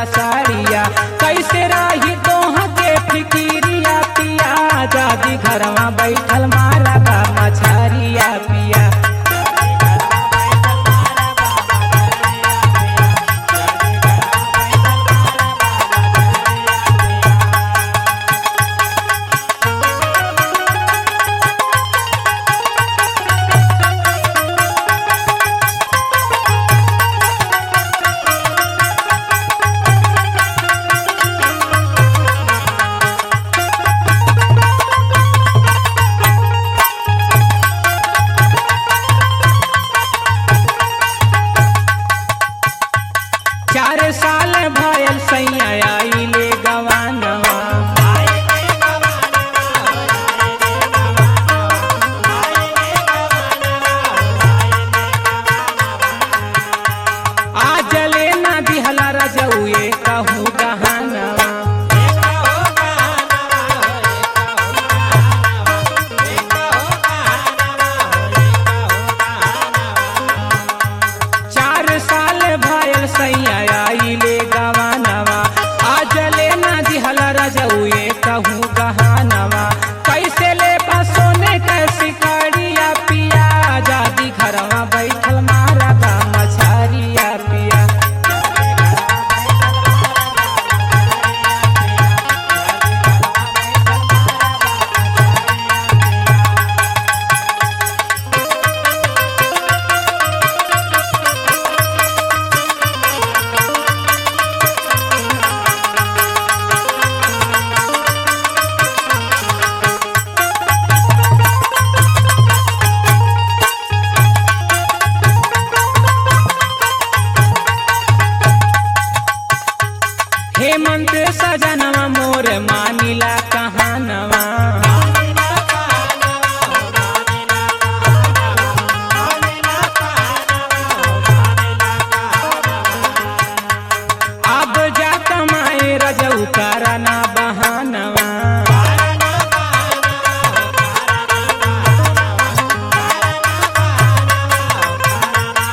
साड़िया कैसे रही तोह के फिकिरिया पिया जादी घरवा बैठल मारा बा मछरिया पिया। चार साल भयल सैया आइले गवानवा आज ले ना दिहला रजउए कहूँ गहनवा। चार साल भयल सैया आइले गवानवा आज ले ना दिहला रजउए कहूँ गहनवा। कैसे ले सोने कैसी कड़िया पिया जादी घरवा बैठल मारा बा मछरिया पिया। हेमंत सजनवा मोर मानिला कहानवा अब जा कमाए रजऊ करना बहानवा।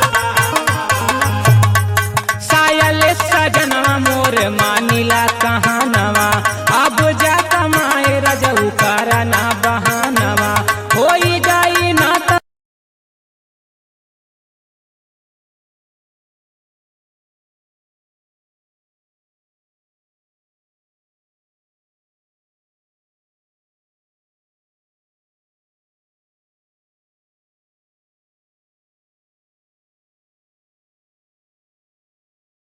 सायल सजनवा मोर मानिला कहाँ